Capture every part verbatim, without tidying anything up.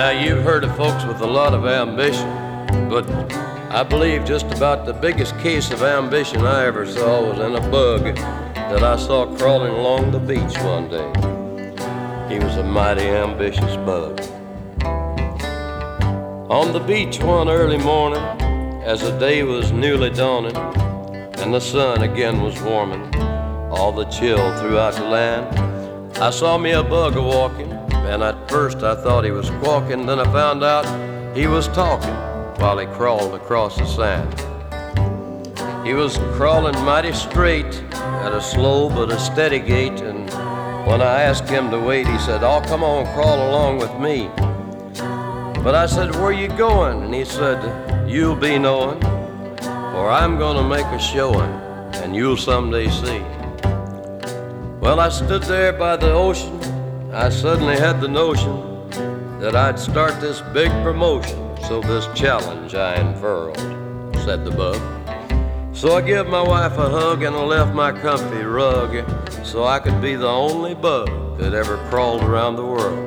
Now, you've heard of folks with a lot of ambition, but I believe just about the biggest case of ambition I ever saw was in a bug that I saw crawling along the beach one day. He was a mighty ambitious bug. On the beach one early morning, as the day was newly dawning, and the sun again was warming all the chill throughout the land, I saw me a bug a-walking, and at first I thought he was squawking. Then I found out he was talking while he crawled across the sand. He was crawling mighty straight at a slow but a steady gait, and when I asked him to wait, he said, "Oh, come on, crawl along with me." But I said, "Where you going?" And he said, "You'll be knowing, for I'm gonna make a showing, and you'll someday see." Well, I stood there by the ocean. I suddenly had the notion that I'd start this big promotion, so this challenge I unfurled, said the bug. So I give my wife a hug and I left my comfy rug so I could be the only bug that ever crawled around the world.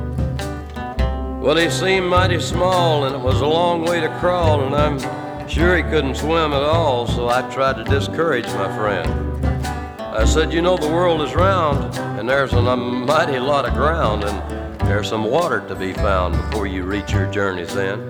Well, he seemed mighty small and it was a long way to crawl, and I'm sure he couldn't swim at all, so I tried to discourage my friend. I said, "You know, the world is round, and there's a mighty lot of ground, and there's some water to be found before you reach your journey's end."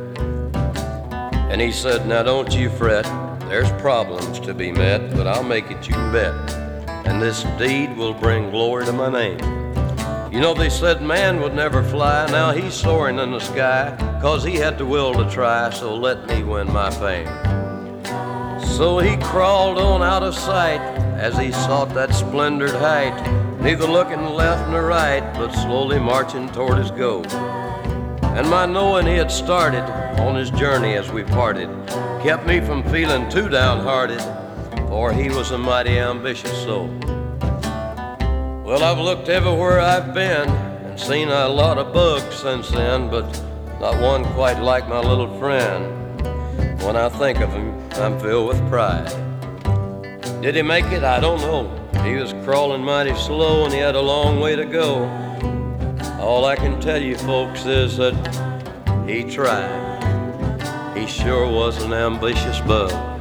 And he said, "Now don't you fret, there's problems to be met, but I'll make it, you can bet, and this deed will bring glory to my name. You know, they said man would never fly, now he's soaring in the sky, 'cause he had the will to try, so let me win my fame." So he crawled on out of sight as he sought that splendid height, neither looking left nor right, but slowly marching toward his goal. And my knowing he had started on his journey as we parted kept me from feeling too downhearted, for he was a mighty ambitious soul. Well, I've looked everywhere I've been and seen a lot of bugs since then, but not one quite like my little friend. When I think of him, I'm filled with pride. Did he make it? I don't know. He was crawling mighty slow and he had a long way to go. All I can tell you folks is that he tried. He sure was an ambitious bug.